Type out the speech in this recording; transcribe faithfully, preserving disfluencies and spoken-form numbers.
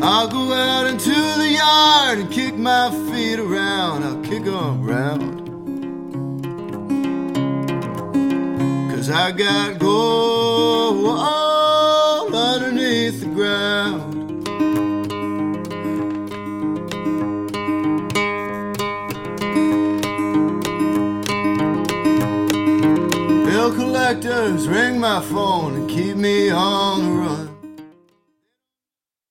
I'll go out into the yard and kick my feet around. I'll kick 'em round. 'Cause I got gold all underneath the ground. Bill collectors ring my phone and keep me on the run.